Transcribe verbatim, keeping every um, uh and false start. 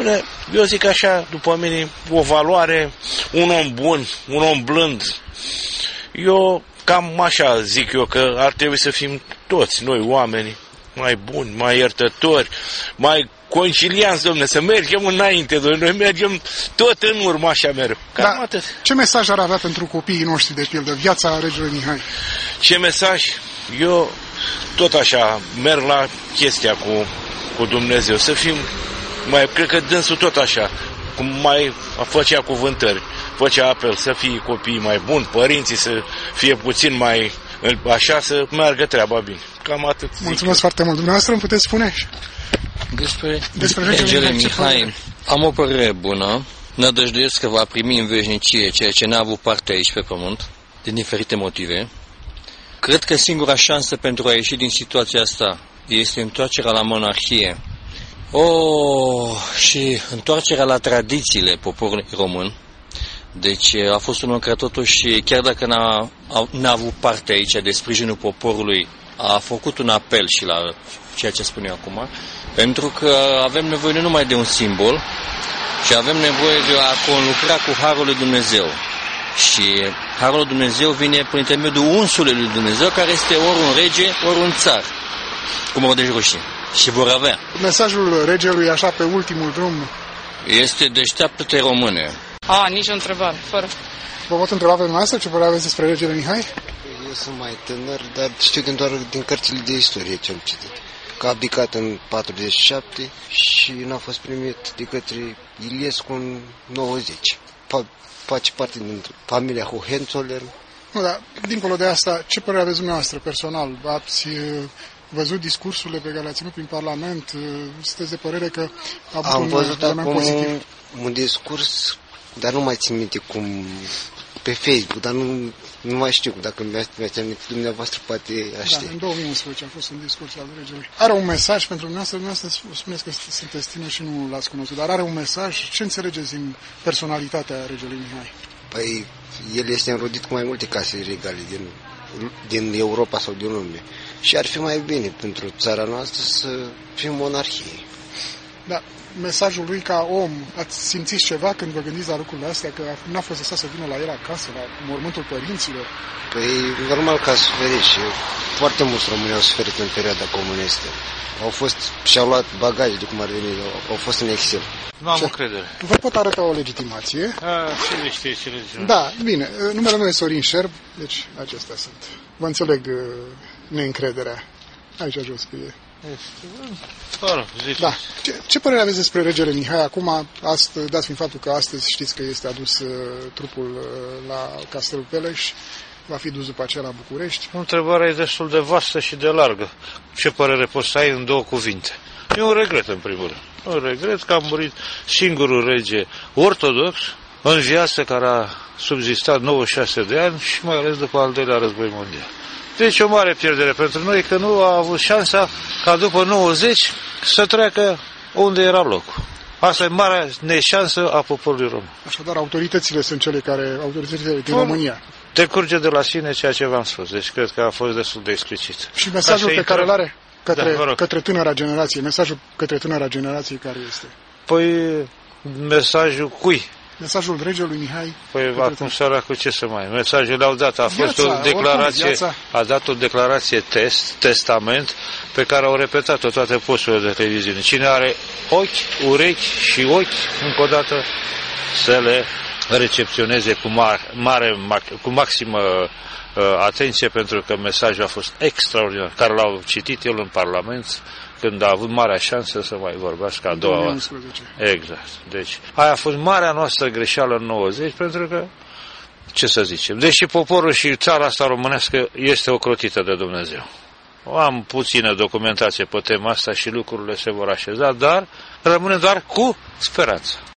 Dom'le, eu zic așa, după mine, o valoare, un om bun, un om blând. Eu cam așa zic eu, că ar trebui să fim toți noi oameni mai buni, mai iertători, mai concilianți, dom'le, să mergem înainte, dom'le, noi mergem tot în urmă, așa mereu. Cam da, atât. Ce mesaj ar avea pentru copiii noștri, de pildă, viața regelui Mihai? Ce mesaj? Eu tot așa merg la chestia cu, cu Dumnezeu, să fim mai, cred că dânsul tot așa, cum mai făcea cuvântări, făcea apel să fie copiii mai buni, părinții să fie puțin mai așa, să meargă treaba bine. Cam atât. Mulțumesc foarte mult. Dumneavoastră îmi puteți spune? Despre, Despre regele Mihai, am o părere bună. Nădăjduiesc că va primi în veșnicie ceea ce n-a avut parte aici pe pământ, din diferite motive. Cred că singura șansă pentru a ieși din situația asta este întoarcerea la monarhie. Oh, și întoarcerea la tradițiile poporului român. Deci a fost un om care totuși, chiar dacă n-a, n-a avut parte aici de sprijinul poporului, a făcut un apel și la ceea ce spun eu acum, pentru că avem nevoie nu numai de un simbol, ci avem nevoie de a conlucra cu Harul lui Dumnezeu. Și Harul lui Dumnezeu vine prin intermediul unsului lui Dumnezeu, care este ori un rege, ori un țar, cum rodești roșii. Și vor avea. Mesajul regelui, așa, pe ultimul drum, este deșteaptă-te, române. A, nici o întrebare, fără. Vă pot întreba pe dumneavoastră ce părere aveți despre regele Mihai? Eu sunt mai tânăr, dar știu din doar din cărțile de istorie ce am citit. Că a abdicat în patruzeci și șapte și n-a fost primit de către Iliescu în nouăzeci. Face parte din familia Hohenzollern. Nu, dar dincolo de asta, ce părere aveți dumneavoastră personal? Ați văzut discursurile pe care le-a ținut prin Parlament? Sunteți de părere că a avut Am un văzut element acum pozitiv? un, un discurs, dar nu mai țin minte cum, pe Facebook, dar nu, nu mai știu, dacă mi-ați amintit dumneavoastră, poate aștept. Da, în două mii unsprezece a fost un discurs al regelui. Are un mesaj pentru dumneavoastră, dumneavoastră spuneți că sunteți tineri și nu l-ați cunoscut, dar are un mesaj. Ce înțelegeți din personalitatea regelui Mihai? Păi, el este înrodit cu mai multe case regale din, din Europa sau din lume. Și ar fi mai bine pentru țara noastră să fim monarhie. Da, mesajul lui ca om, ați simțit ceva când vă gândiți la lucrurile astea, că n-a fost lăsat să vină la el acasă, la mormântul părinților? Păi, normal că a suferit și foarte mulți români au suferit în perioada comunistă. Au fost, și-au luat bagaje de cum ar veni, au fost în exil. Nu am încredere. Vă pot arăta o legitimație. A, ce le știe, ce legitimație? Da, bine, numele meu e Sorin Șerb, deci acestea sunt. Vă înțeleg neîncrederea. Aici jos cu e. Da. Ce, ce părere aveți despre regele Mihai? Acum, astăzi, dați fiind faptul că astăzi știți că este adus uh, trupul uh, la Castelul Peleș, va fi dus după aceea la București. Întrebarea e destul de vastă și de largă. Ce părere poți să ai în două cuvinte? E un regret, în primul rând. Un regret că a murit singurul rege ortodox în viață care a subzistat nouăzeci și șase de ani și mai ales după al doilea război mondial. Deci o mare pierdere pentru noi că nu a avut șansa ca după nouăzeci să treacă unde era locul. Asta e marea neșansă a poporului român. Așadar, autoritățile sunt cele care, autoritățile din România. Decurge de la sine ceea ce v-am spus, deci cred că a fost destul de explicit. Și mesajul pe care îl are către, da, către tânăra generație, mesajul către tânăra generație care este? Păi, mesajul cui? Mesajul regelui Mihai. Păi acum săracul ce să mai... Mesajul le-au dat, a fost viața, o declarație, oricum, a dat o declarație test, testament, pe care au repetat-o toate posturile de televiziune. Cine are ochi, urechi și ochi, încă o dată, să le recepționeze cu, mare, mare, cu maximă uh, atenție, pentru că mesajul a fost extraordinar, care l-au citit el în Parlament, când a avut marea șansă să mai vorbească a doua oară. Exact. Deci, aia a fost marea noastră greșeală în nouăzeci, pentru că, ce să zicem, deși poporul și țara asta românească este ocrotită de Dumnezeu. Am puțină documentație pe tema asta și lucrurile se vor așeza, dar rămâne doar cu speranță.